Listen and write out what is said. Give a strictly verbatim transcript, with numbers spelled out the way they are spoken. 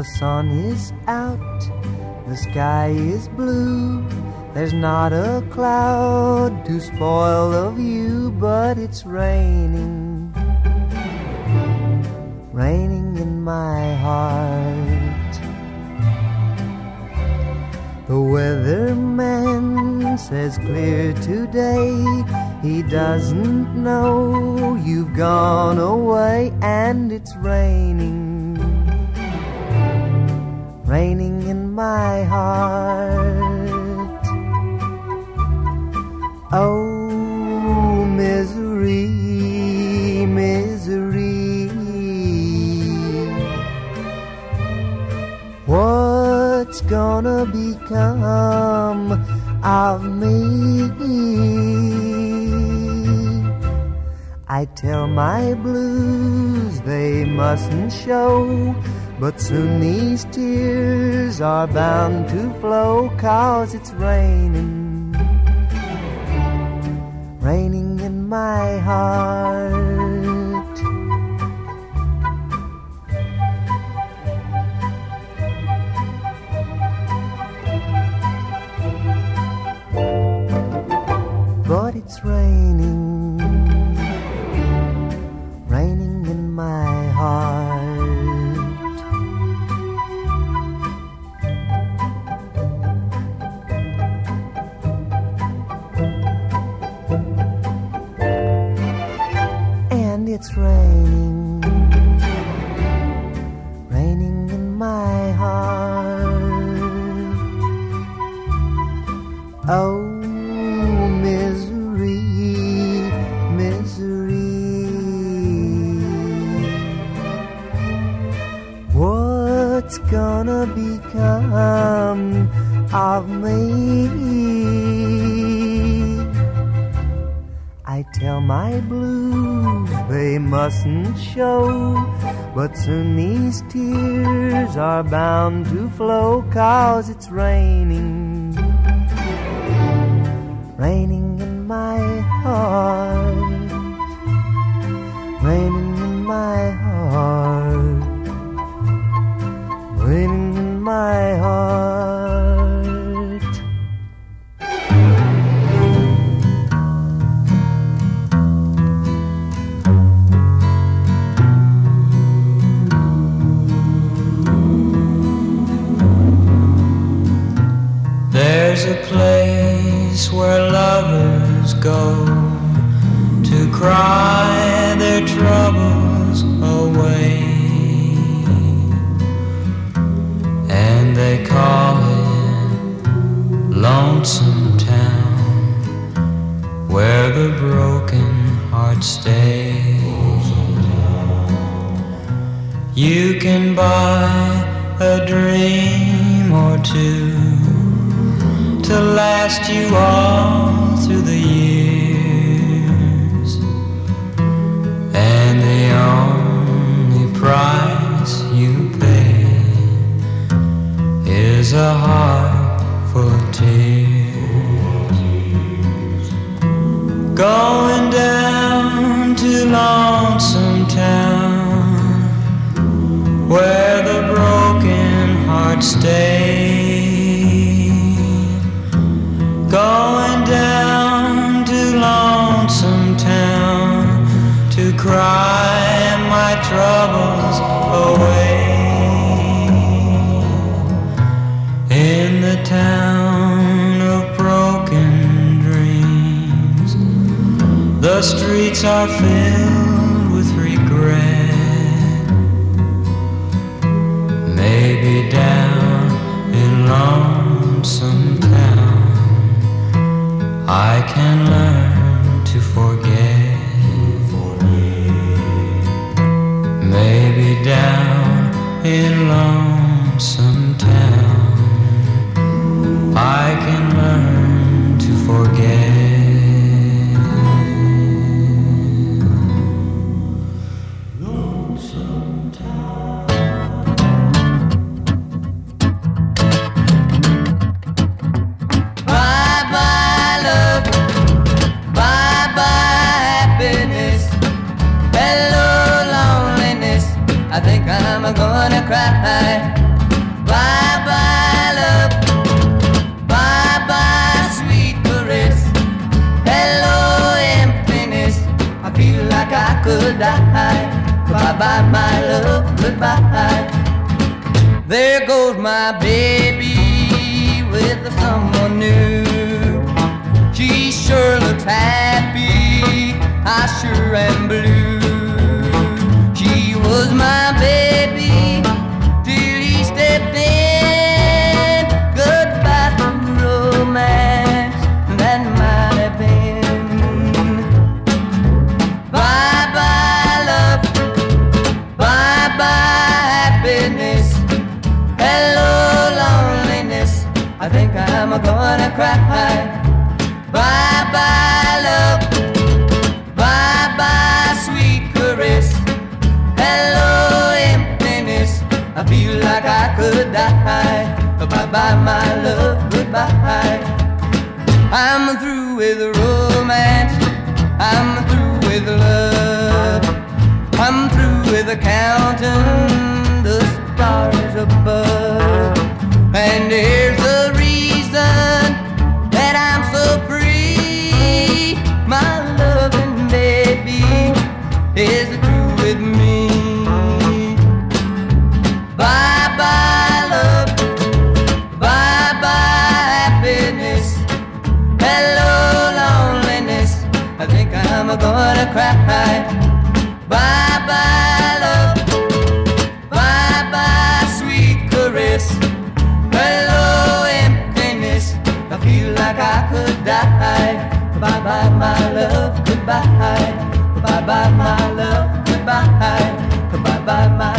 The sun is out, the sky is blue. There's not a cloud to spoil the view, but it's raining, raining in my heart. The weatherman says clear today. He doesn't know you've gone away, and it's raining, raining in my heart. Oh, misery, misery, what's gonna become of me? I tell my blues they mustn't show, but soon these tears are bound to flow, 'cause it's raining, raining in my heart. But it's raining, raining in my heart. And it's raining, raining in my heart. Oh, misery, misery, what's gonna become of me? I tell my blues they mustn't show, but soon these tears are bound to flow, 'cause it's raining, raining in my heart, raining in my heart, raining in my heart. There's a place where lovers go to cry their troubles away, and they call it Lonesome Town, where the broken hearts stay. You can buy a dream or two to last you all through the years, and the only price you pay is a heart full of tears. Going down to Lonesome Town, where the broken hearts stay. Going down to Lonesome Town to cry my troubles away. In the town of broken dreams, the streets are filled with regret. Maybe down in Lonesome Town I can learn to forget. Maybe down in Lonesome Town I can learn to forget. Lonesome Town. Bye bye love, bye bye happiness, hello loneliness, I think I'm gonna cry. goodbye. There goes my baby with someone new. She sure looks happy, I sure am blue. She was my baby till he stepped in. Goodbye to romance that might have been. Bye-bye love, bye-bye happiness. Hello loneliness, I think I'm gonna cry. Bye-bye love, bye-bye sweet caress. Hello emptiness, I feel like I could die. Bye-bye my love, goodbye. I'm through with romance, I'm through with love. I'm through with counting the stars above. And there's a reason that I'm so free. My loving baby is through with me. Bye-bye love, bye-bye happiness. Hello loneliness, I think I'm gonna cry. Bye-bye love, bye-bye sweet caress. Hello emptiness, I feel like I could die. Bye-bye my love, goodbye. Bye-bye my love, goodbye. Bye-bye my